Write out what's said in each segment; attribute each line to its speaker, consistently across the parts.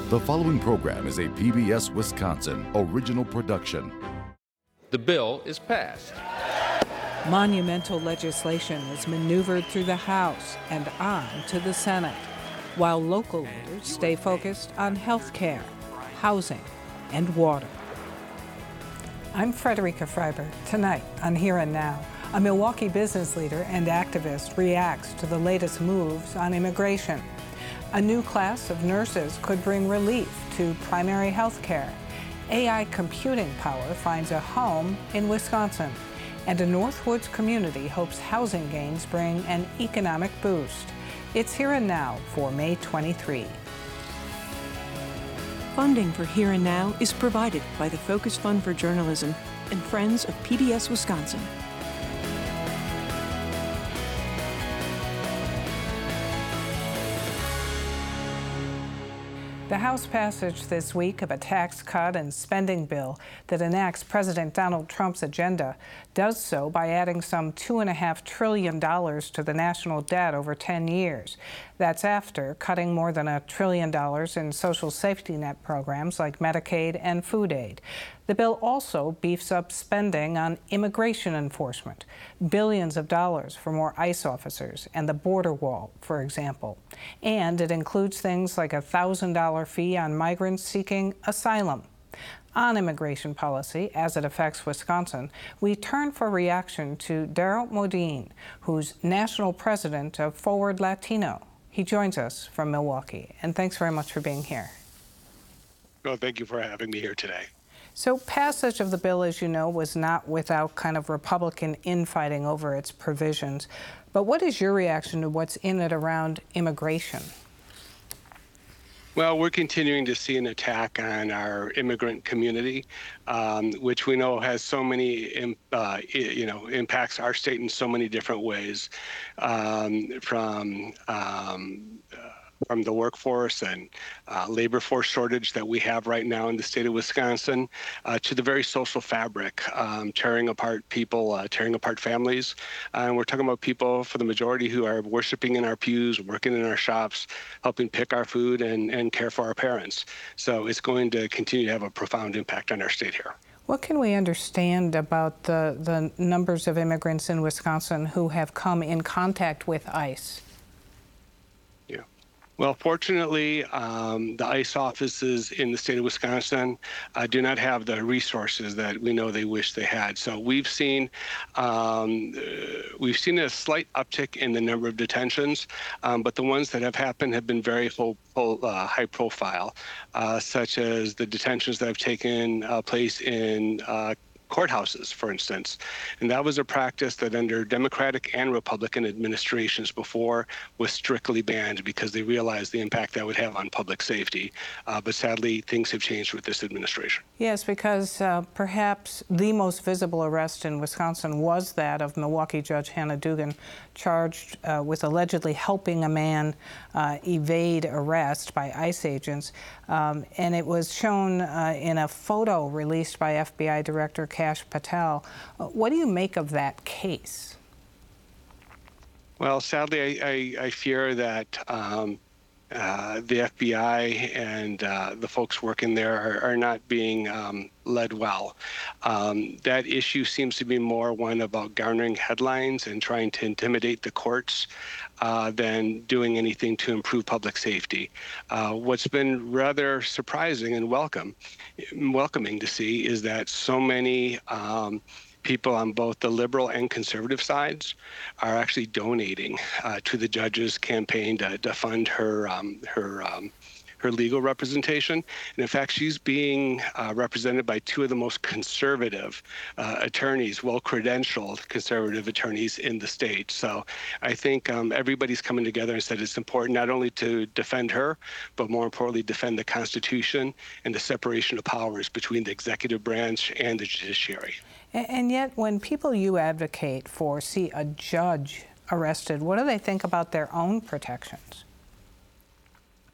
Speaker 1: The following program is a PBS Wisconsin original production.
Speaker 2: The bill is passed.
Speaker 3: Monumental legislation is maneuvered through the House and on to the Senate, while local leaders stay focused on health care, housing, and water. I'm Frederica Freiberg. Tonight on Here and Now, a Milwaukee business leader and activist reacts to the latest moves on immigration. A new class of nurses could bring relief to primary health care. AI computing power finds a home in Wisconsin. And a Northwoods community hopes housing gains bring an economic boost. It's Here and Now for May 23.
Speaker 4: Funding for Here and Now is provided by the Focus Fund for Journalism and Friends of PBS Wisconsin.
Speaker 3: The House passage this week of a tax cut and spending bill that enacts President Donald Trump's agenda does so by adding some $2.5 trillion to the national debt over 10 years. That's after cutting more than $1 trillion in social safety net programs like Medicaid and food aid. The bill also beefs up spending on immigration enforcement, billions of dollars for more ICE officers and the border wall, for example. And it includes things like a $1,000 fee on migrants seeking asylum. On immigration policy, as it affects Wisconsin, we turn for reaction to Daryl Modine, who's national president of Forward Latino. He joins us from Milwaukee, and thanks very much for being here.
Speaker 5: Well, thank you for having me here today.
Speaker 3: So passage of the bill, as you know, was not without kind of Republican infighting over its provisions. But what is your reaction to what's in it around immigration?
Speaker 5: Well, we're continuing to see an attack on our immigrant community, which we know has so many, impacts our state in so many different ways, from the workforce and labor force shortage that we have right now in the state of Wisconsin, to the very social fabric, tearing apart people, tearing apart families. And we're talking about people, for the majority, who are worshiping in our pews, working in our shops, helping pick our food and care for our parents. So it's going to continue to have a profound impact on our state here.
Speaker 3: What can we understand about the numbers of immigrants in Wisconsin who have come in contact with ICE?
Speaker 5: Well, fortunately, the ICE offices in the state of Wisconsin do not have the resources that we know they wish they had. So we've seen a slight uptick in the number of detentions, but the ones that have happened have been very high profile, such as the detentions that have taken place in courthouses, for instance. And that was a practice that under Democratic and Republican administrations before was strictly banned because they realized the impact that would have on public safety. But sadly, things have changed with this administration.
Speaker 3: Yes, because perhaps the most visible arrest in Wisconsin was that of Milwaukee Judge Hannah Dugan, charged with allegedly helping a man evade arrest by ICE agents. And it was shown in a photo released by FBI Director Kash Patel. What do you make of that case?
Speaker 5: Well, sadly, I fear that the FBI and the folks working there are not being led well. That issue seems to be more one about garnering headlines and trying to intimidate the courts than doing anything to improve public safety. What's been rather surprising and welcoming to see is that so many people on both the liberal and conservative sides are actually donating to the judge's campaign to fund her legal representation. And in fact, she's being represented by two of the most conservative attorneys, well-credentialed conservative attorneys in the state. So I think everybody's coming together and said it's important not only to defend her, but more importantly, defend the Constitution and the separation of powers between the executive branch and the judiciary.
Speaker 3: And yet, when people you advocate for see a judge arrested, what do they think about their own protections?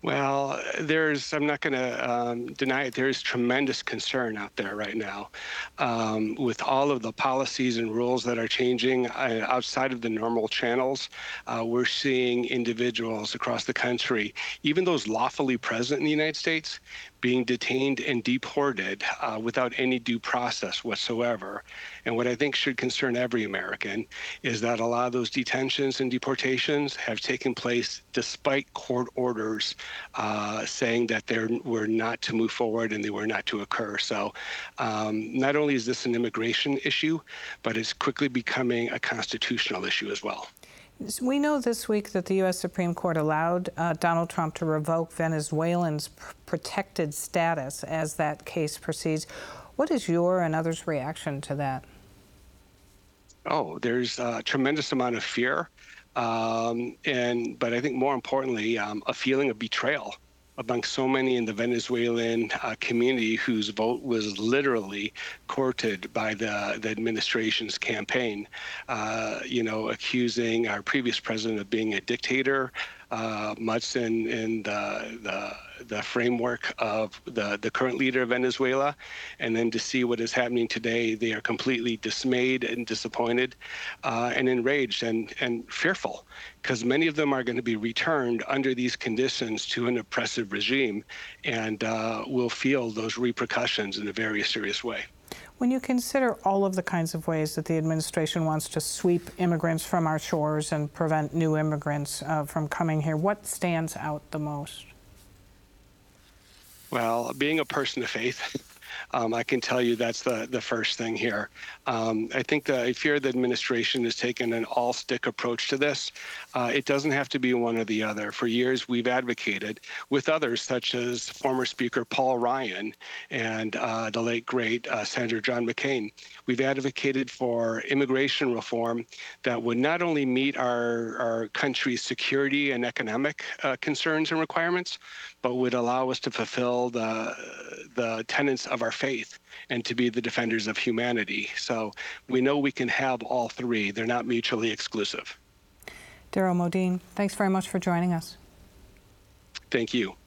Speaker 5: Well, I'm not going to deny it, there's tremendous concern out there right now with all of the policies and rules that are changing outside of the normal channels. We're seeing individuals across the country, even those lawfully present in the United States, being detained and deported without any due process whatsoever. And what I think should concern every American is that a lot of those detentions and deportations have taken place despite court orders saying that they were not to move forward and they were not to occur. So not only is this an immigration issue, but it's quickly becoming a constitutional issue as well.
Speaker 3: We know this week that the U.S. Supreme Court allowed Donald Trump to revoke Venezuelans' protected status as that case proceeds. What is your and others' reaction to that?
Speaker 5: Oh, there's a tremendous amount of fear, but I think more importantly, a feeling of betrayal among so many in the Venezuelan community whose vote was literally courted by the administration's campaign, accusing our previous president of being a dictator, much in the framework of the current leader of Venezuela. And then to see what is happening today, they are completely dismayed and disappointed and enraged and fearful, because many of them are going to be returned under these conditions to an oppressive regime and will feel those repercussions in a very serious way.
Speaker 3: When you consider all of the kinds of ways that the administration wants to sweep immigrants from our shores and prevent new immigrants from coming here, what stands out the most?
Speaker 5: Well, being a person of faith, I can tell you that's the first thing here. I fear the administration has taken an all-stick approach to this. It doesn't have to be one or the other. For years, we've advocated with others, such as former Speaker Paul Ryan and the late, great Senator John McCain. We've advocated for immigration reform that would not only meet our country's security and economic concerns and requirements, but would allow us to fulfill the tenets of our faith and to be the defenders of humanity. So we know we can have all three. They're not mutually exclusive.
Speaker 3: Daryl Modine, thanks very much for joining us.
Speaker 5: Thank you.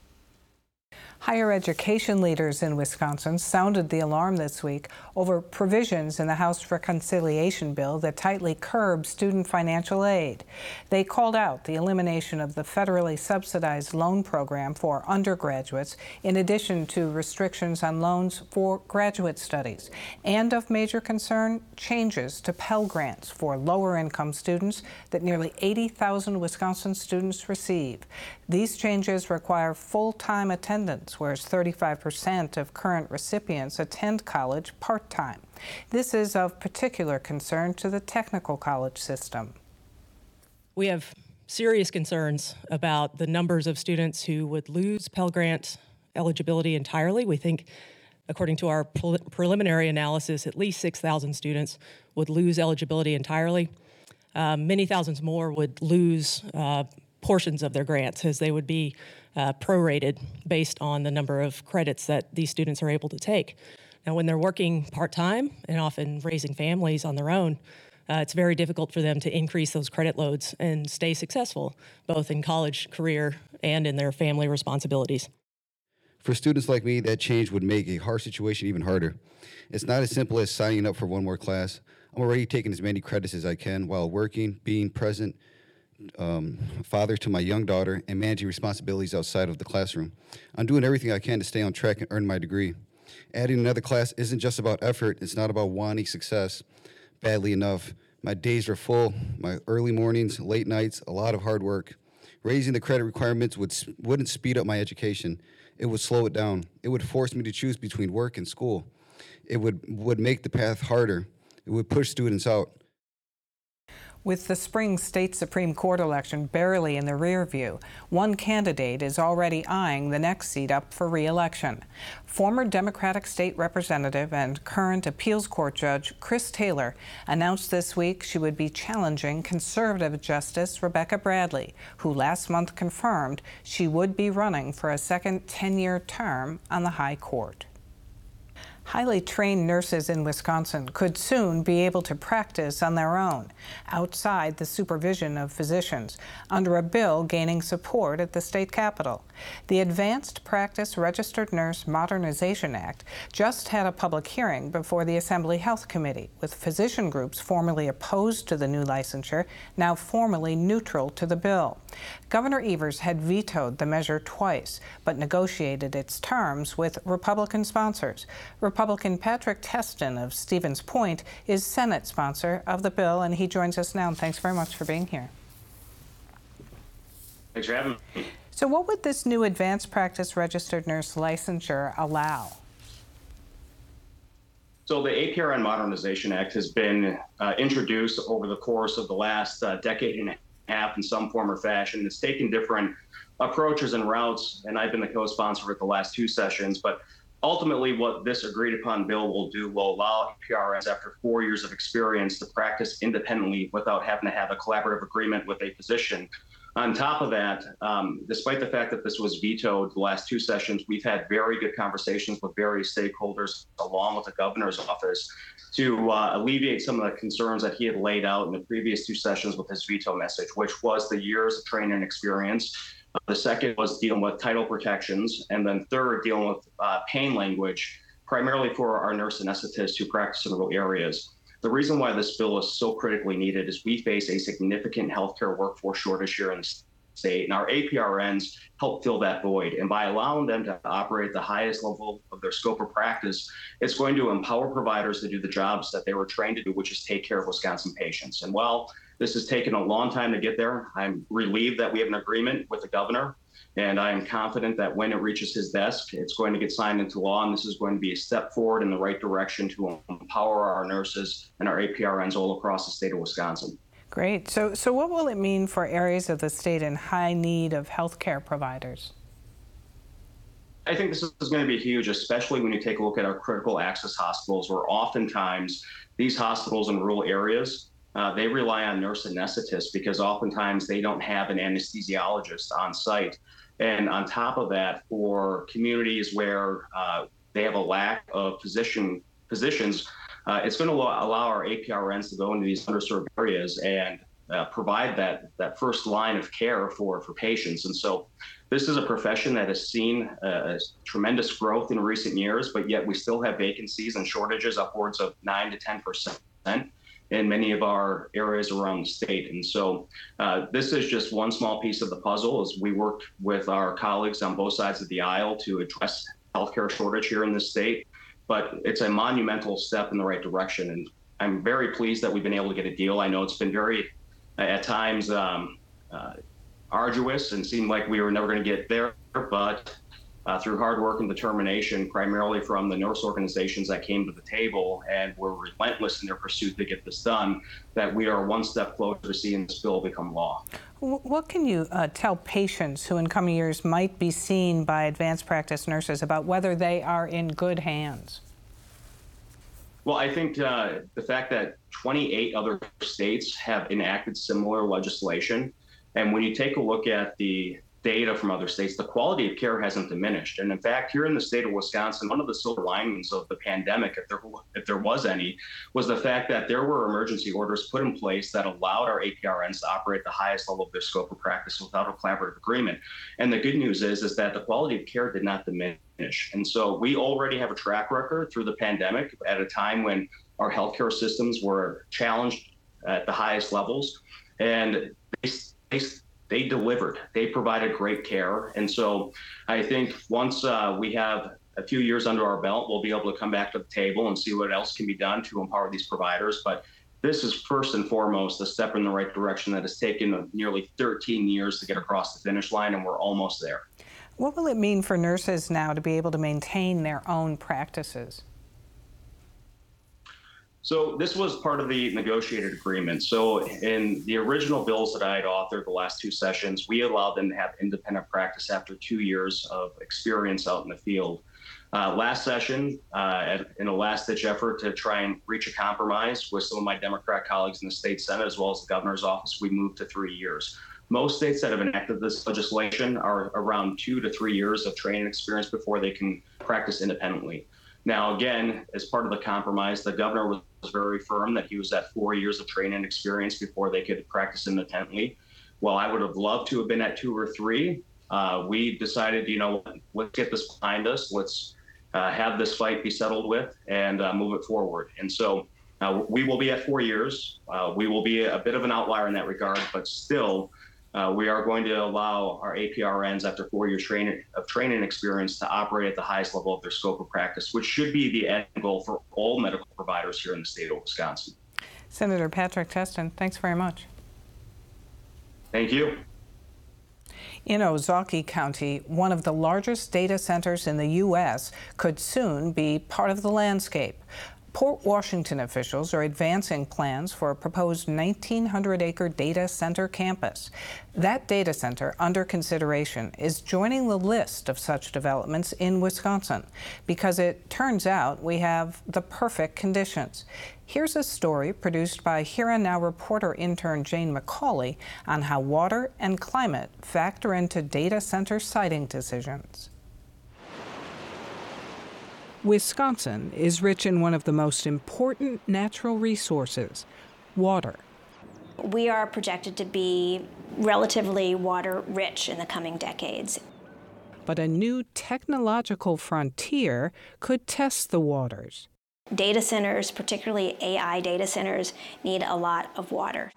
Speaker 3: Higher education leaders in Wisconsin sounded the alarm this week over provisions in the House reconciliation bill that tightly curb student financial aid. They called out the elimination of the federally subsidized loan program for undergraduates, in addition to restrictions on loans for graduate studies. And of major concern, changes to Pell Grants for lower-income students that nearly 80,000 Wisconsin students receive. These changes require full-time attendance, whereas 35% of current recipients attend college part-time. This is of particular concern to the technical college system.
Speaker 6: We have serious concerns about the numbers of students who would lose Pell Grant eligibility entirely. We think, according to our preliminary analysis, at least 6,000 students would lose eligibility entirely. Many thousands more would lose portions of their grants, as they would be prorated based on the number of credits that these students are able to take. Now, when they're working part-time and often raising families on their own, it's very difficult for them to increase those credit loads and stay successful, both in college, career, and in their family responsibilities.
Speaker 7: For students like me, that change would make a hard situation even harder. It's not as simple as signing up for one more class. I'm already taking as many credits as I can while working, being present, father to my young daughter, and managing responsibilities outside of the classroom. I'm doing everything I can to stay on track and earn my degree. Adding another class isn't just about effort. It's not about wanting success badly enough. My days are full, my early mornings, late nights, a lot of hard work. Raising the credit requirements wouldn't speed up my education. It would slow it down. It would force me to choose between work and school. It would make the path harder. It would push students out.
Speaker 3: With the spring state Supreme Court election barely in the rear view, one candidate is already eyeing the next seat up for re-election. Former Democratic state representative and current appeals court judge Chris Taylor announced this week she would be challenging conservative Justice Rebecca Bradley, who last month confirmed she would be running for a second 10-year term on the High Court. Highly trained nurses in Wisconsin could soon be able to practice on their own, outside the supervision of physicians, under a bill gaining support at the state capitol. The Advanced Practice Registered Nurse Modernization Act just had a public hearing before the Assembly Health Committee, with physician groups formerly opposed to the new licensure now formally neutral to the bill. Governor Evers had vetoed the measure twice, but negotiated its terms with Republican sponsors. Republican Patrick Testin of Stevens Point is Senate sponsor of the bill, and he joins us now. Thanks very much for being here.
Speaker 8: Thanks for having me.
Speaker 3: So what would this new advanced practice registered nurse licensure allow?
Speaker 8: So the APRN Modernization Act has been introduced over the course of the last decade and a half in some form or fashion. It's taken different approaches and routes, and I've been the co-sponsor for the last two sessions. But ultimately, what this agreed upon bill will do will allow APRNs after 4 years of experience to practice independently without having to have a collaborative agreement with a physician. On top of that, despite the fact that this was vetoed the last two sessions, we've had very good conversations with various stakeholders along with the governor's office to alleviate some of the concerns that he had laid out in the previous two sessions with his veto message, which was the years of training and experience. The second was dealing with title protections, and then third, dealing with pain language, primarily for our nurse anesthetists who practice in rural areas. The reason why this bill is so critically needed is we face a significant healthcare workforce shortage here in the state, and our APRNs help fill that void. And by allowing them to operate at the highest level of their scope of practice, it's going to empower providers to do the jobs that they were trained to do, which is take care of Wisconsin patients. And while this has taken a long time to get there, I'm relieved that we have an agreement with the governor, and I am confident that when it reaches his desk, it's going to get signed into law, and this is going to be a step forward in the right direction to empower our nurses and our APRNs all across the state of Wisconsin.
Speaker 3: Great. So what will it mean for areas of the state in high need of healthcare providers?
Speaker 8: I think this is going to be huge, especially when you take a look at our critical access hospitals, where oftentimes these hospitals in rural areas, they rely on nurse anesthetists because oftentimes they don't have an anesthesiologist on site. And on top of that, for communities where they have a lack of physicians, it's going to allow our APRNs to go into these underserved areas and provide that first line of care for patients. And so this is a profession that has seen tremendous growth in recent years, but yet we still have vacancies and shortages upwards of 9 to 10% in many of our areas around the state. And so this is just one small piece of the puzzle as we work with our colleagues on both sides of the aisle to address healthcare shortage here in this state. But it's a monumental step in the right direction. And I'm very pleased that we've been able to get a deal. I know it's been very, at times, arduous and seemed like we were never going to get there, but through hard work and determination, primarily from the nurse organizations that came to the table and were relentless in their pursuit to get this done, that we are one step closer to seeing this bill become law.
Speaker 3: What can you tell patients who in coming years might be seen by advanced practice nurses about whether they are in good hands?
Speaker 8: Well, I think the fact that 28 other states have enacted similar legislation, and when you take a look at the data from other states, the quality of care hasn't diminished. And in fact, here in the state of Wisconsin, one of the silver linings of the pandemic, if there was any, was the fact that there were emergency orders put in place that allowed our APRNs to operate at the highest level of their scope of practice without a collaborative agreement. And the good news is that the quality of care did not diminish. And so we already have a track record through the pandemic at a time when our healthcare systems were challenged at the highest levels. And they delivered. They provided great care. And so I think once we have a few years under our belt, we'll be able to come back to the table and see what else can be done to empower these providers. But this is first and foremost a step in the right direction that has taken nearly 13 years to get across the finish line, and we're almost there.
Speaker 3: What will it mean for nurses now to be able to maintain their own practices?
Speaker 8: So this was part of the negotiated agreement. So in the original bills that I had authored the last two sessions, we allowed them to have independent practice after 2 years of experience out in the field. Last session, in a last-ditch effort to try and reach a compromise with some of my Democrat colleagues in the state Senate, as well as the governor's office, we moved to 3 years. Most states that have enacted this legislation are around 2 to 3 years of training experience before they can practice independently. Now, again, as part of the compromise, the governor was very firm that he was at 4 years of training experience before they could practice independently. While I would have loved to have been at 2 or 3, we decided, let's get this behind us. Let's have this fight be settled with and move it forward. And so we will be at 4 years. We will be a bit of an outlier in that regard, but still, we are going to allow our APRNs after 4 years training experience to operate at the highest level of their scope of practice, which should be the end goal for all medical providers here in the state of Wisconsin.
Speaker 3: Senator Patrick Testin, thanks very much.
Speaker 8: Thank you.
Speaker 3: In Ozaukee County, one of the largest data centers in the U.S. could soon be part of the landscape. Port Washington officials are advancing plans for a proposed 1,900-acre data center campus. That data center, under consideration, is joining the list of such developments in Wisconsin because it turns out we have the perfect conditions. Here's a story produced by Here and Now reporter intern Jane McCauley on how water and climate factor into data center siting decisions. Wisconsin is rich in one of the most important natural resources, water.
Speaker 9: We are projected to be relatively water rich in the coming decades.
Speaker 3: But a new technological frontier could test the waters.
Speaker 9: Data centers, particularly AI data centers, need a lot of water.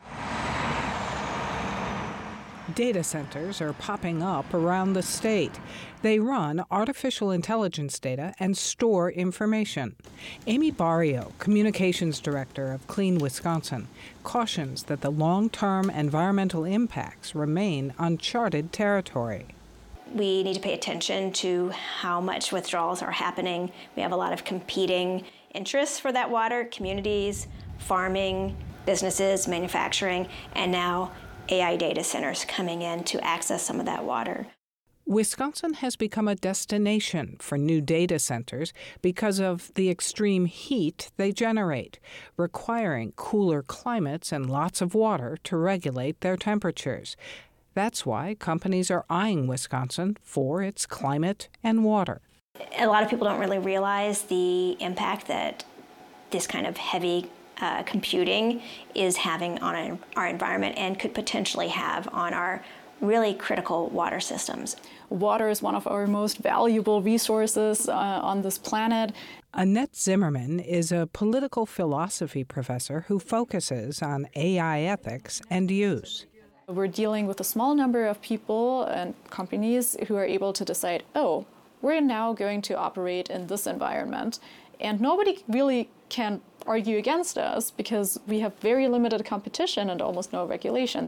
Speaker 3: Data centers are popping up around the state. They run artificial intelligence data and store information. Amy Barrio, communications director of Clean Wisconsin, cautions that the long-term environmental impacts remain uncharted territory.
Speaker 9: We need to pay attention to how much withdrawals are happening. We have a lot of competing interests for that water, communities, farming, businesses, manufacturing, and now AI data centers coming in to access some of that water.
Speaker 3: Wisconsin has become a destination for new data centers because of the extreme heat they generate, requiring cooler climates and lots of water to regulate their temperatures. That's why companies are eyeing Wisconsin for its climate and water.
Speaker 9: A lot of people don't really realize the impact that this kind of heavy computing is having on our environment and could potentially have on our really critical water systems.
Speaker 10: Water is one of our most valuable resources on this planet.
Speaker 3: Annette Zimmerman is a political philosophy professor who focuses on AI ethics and use.
Speaker 10: We're dealing with a small number of people and companies who are able to decide, oh, we're now going to operate in this environment. And nobody really can argue against us because we have very limited competition and almost no regulation.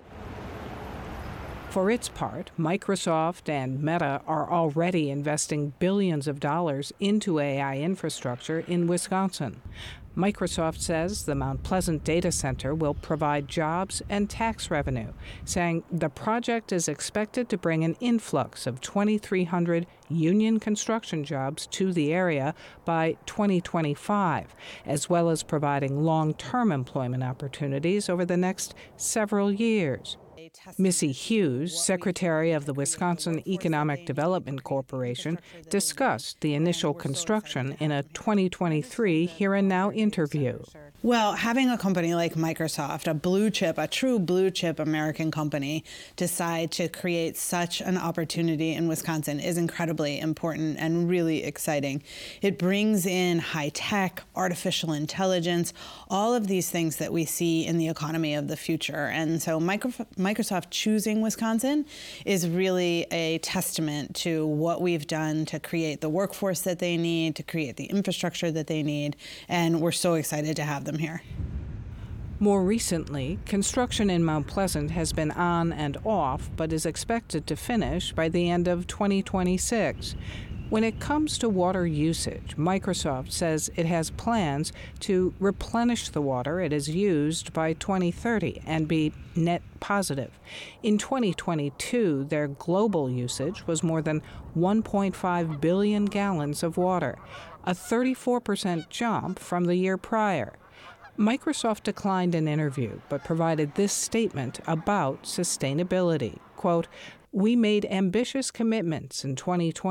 Speaker 3: For its part, Microsoft and Meta are already investing billions of dollars into AI infrastructure in Wisconsin. Microsoft says the Mount Pleasant data center will provide jobs and tax revenue, saying the project is expected to bring an influx of 2,300 union construction jobs to the area by 2025, as well as providing long-term employment opportunities over the next several years. Missy Hughes, secretary of the Wisconsin Economic Development Corporation, discussed the initial construction in a 2023 Here and Now interview.
Speaker 11: Well, having a company like Microsoft, a true blue chip American company, decide to create such an opportunity in Wisconsin is incredibly important and really exciting. It brings in high tech, artificial intelligence, all of these things that we see in the economy of the future. And so Microsoft choosing Wisconsin is really a testament to what we've done to create the workforce that they need, to create the infrastructure that they need. And we're so excited to have them here.
Speaker 3: More recently, construction in Mount Pleasant has been on and off, but is expected to finish by the end of 2026. When it comes to water usage, Microsoft says it has plans to replenish the water it has used by 2030 and be net positive. In 2022, their global usage was more than 1.5 billion gallons of water, a 34% jump from the year prior. Microsoft declined an interview, but provided this statement about sustainability. Quote, "We made ambitious commitments in 2020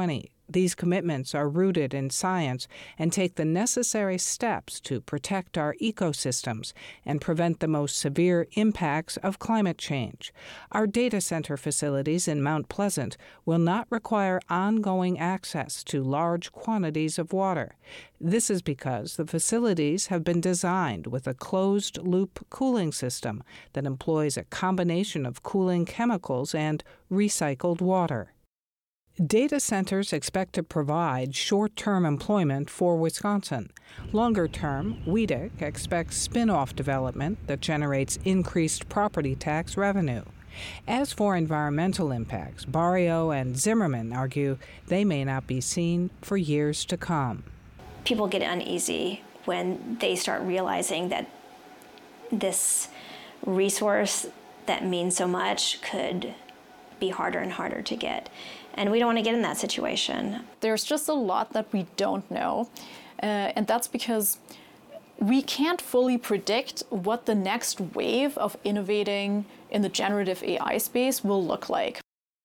Speaker 3: These commitments are rooted in science and take the necessary steps to protect our ecosystems and prevent the most severe impacts of climate change. Our data center facilities in Mount Pleasant will not require ongoing access to large quantities of water. This is because the facilities have been designed with a closed-loop cooling system that employs a combination of cooling chemicals and recycled water. Data centers expect to provide short-term employment for Wisconsin. Longer-term, WEDC expects spin-off development that generates increased property tax revenue. As for environmental impacts, Barrio and Zimmerman argue they may not be seen for years to come.
Speaker 9: People get uneasy when they start realizing that this resource that means so much could be harder and harder to get. And we don't want to get in that situation.
Speaker 10: There's just a lot that we don't know. And that's because we can't fully predict what the next wave of innovating in the generative AI space will look like.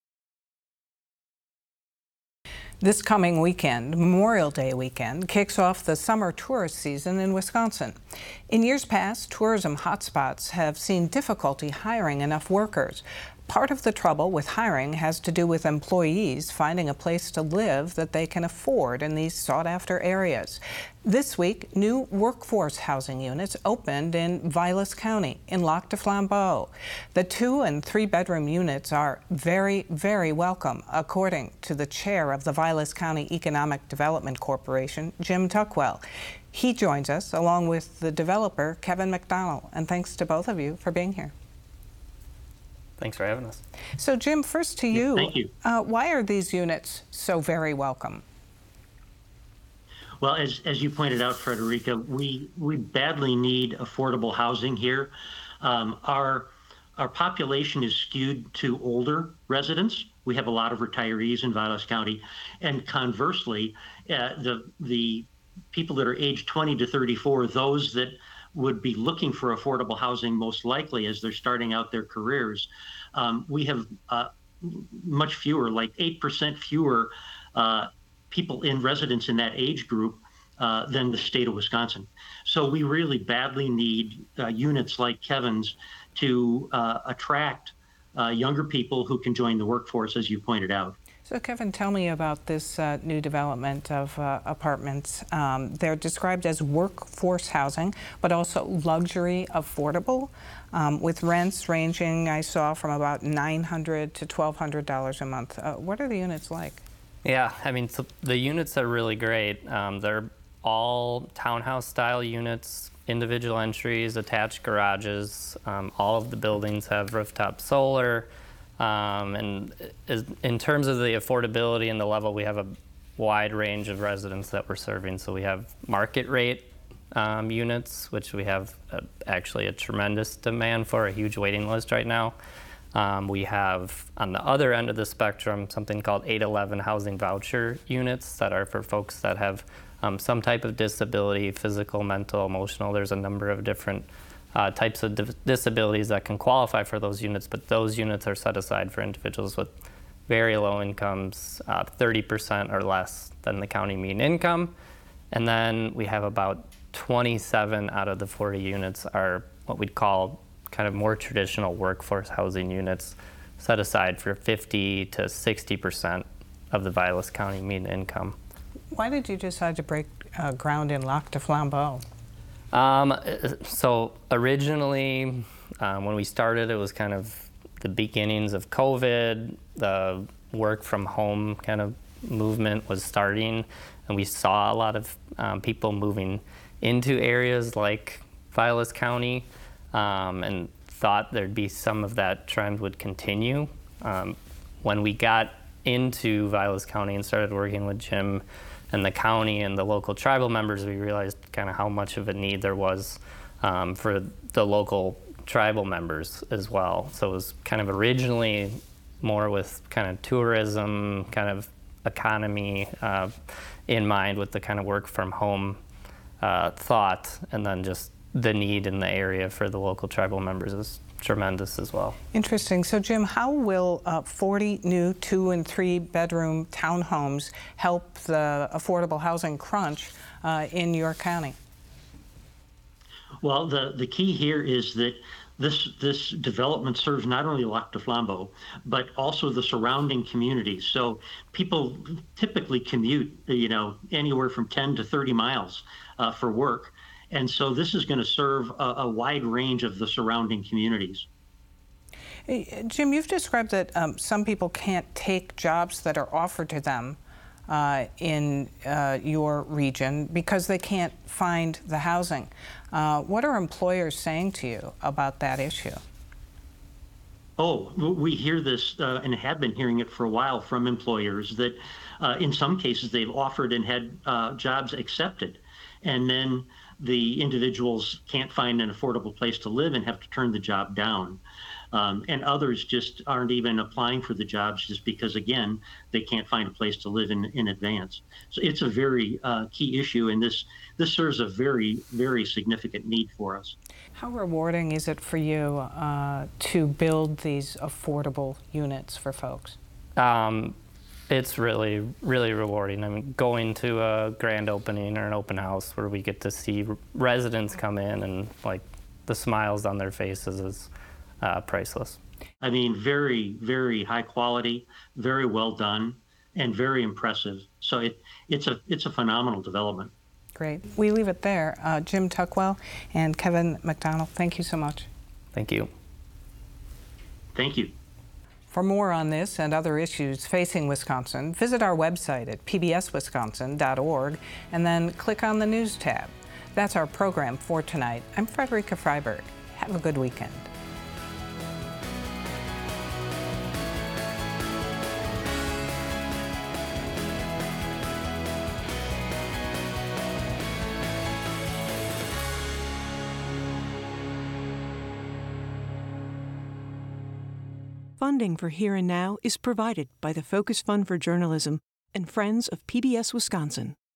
Speaker 3: This coming weekend, Memorial Day weekend, kicks off the summer tourist season in Wisconsin. In years past, tourism hotspots have seen difficulty hiring enough workers. Part of the trouble with hiring has to do with employees finding a place to live that they can afford in these sought-after areas. This week, new workforce housing units opened in Vilas County in Lac du Flambeau. The 2- and 3-bedroom units are very, very welcome, according to the chair of the Vilas County Economic Development Corporation, Jim Tuckwell. He joins us along with the developer, Kevin McDonald, and thanks to both of you for being here.
Speaker 12: Thanks for having us.
Speaker 3: So, Jim, first to you.
Speaker 13: Thank you.
Speaker 3: Why are these units so very welcome?
Speaker 13: Well, as you pointed out, Frederica, we badly need affordable housing here. Our population is skewed to older residents. We have a lot of retirees in Vilas County, and conversely, the people that are aged 20 to 34, those that would be looking for affordable housing most likely as they're starting out their careers. We have much fewer, like 8% fewer people in residence in that age group than the state of Wisconsin. So we really badly need units like Kevin's to attract younger people who can join the workforce, as you pointed out.
Speaker 3: So, Kevin, tell me about this new development of apartments. They're described as workforce housing, but also luxury affordable, with rents ranging, I saw, from about $900 to $1,200 a month. What are the units like?
Speaker 12: Yeah, I mean, so the units are really great. They're all townhouse-style units, individual entries, attached garages. All of the buildings have rooftop solar. And in terms of the affordability and the level, we have a wide range of residents that we're serving. So we have market rate units, which we have actually a tremendous demand for, a huge waiting list right now. We have, on the other end of the spectrum, something called 811 housing voucher units that are for folks that have some type of disability, physical, mental, emotional. There's a number of different types of disabilities that can qualify for those units, but those units are set aside for individuals with very low incomes, 30% or less than the county mean income. And then we have about 27 out of the 40 units are what we'd call kind of more traditional workforce housing units, set aside for 50 to 60% of the Vilas County mean income.
Speaker 3: Why did you decide to break ground in Lac du Flambeau?
Speaker 12: So originally, when we started, it was kind of the beginnings of COVID. The work from home kind of movement was starting, and we saw a lot of people moving into areas like Vilas County, and thought there'd be some of that trend would continue. When we got into Vilas County and started working with Jim and the county and the local tribal members, we realized kind of how much of a need there was for the local tribal members as well. So it was kind of originally more with kind of tourism, kind of economy in mind, with the kind of work from home thought, and then just the need in the area for the local tribal members is tremendous as well.
Speaker 3: Interesting. So, Jim, how will 40 new 2- and 3-bedroom townhomes help the affordable housing crunch in York County?
Speaker 13: Well, the key here is that this development serves not only Lac du Flambeau, but also the surrounding communities. So people typically commute, anywhere from 10 to 30 miles for work. And so this is going to serve a wide range of the surrounding communities.
Speaker 3: Hey, Jim, you've described that some people can't take jobs that are offered to them in your region because they can't find the housing. What are employers saying to you about that issue?
Speaker 13: Oh, we hear this and have been hearing it for a while from employers that in some cases they've offered and had jobs accepted, and then the individuals can't find an affordable place to live and have to turn the job down. And others just aren't even applying for the jobs just because, again, they can't find a place to live in advance. So it's a very key issue, and this serves a very, very significant need for us.
Speaker 3: How rewarding is it for you to build these affordable units for folks?
Speaker 12: It's really, really rewarding. I mean, going to a grand opening or an open house where we get to see residents come in and like the smiles on their faces is priceless.
Speaker 13: I mean, very, very high quality, very well done, and very impressive. So it's a phenomenal development.
Speaker 3: Great. We leave it there. Jim Tuckwell and Kevin McDonald, thank you so much.
Speaker 12: Thank you.
Speaker 13: Thank you.
Speaker 3: For more on this and other issues facing Wisconsin, visit our website at pbswisconsin.org and then click on the News tab. That's our program for tonight. I'm Frederica Freiberg. Have a good weekend.
Speaker 4: Funding for Here and Now is provided by the Focus Fund for Journalism and Friends of PBS Wisconsin.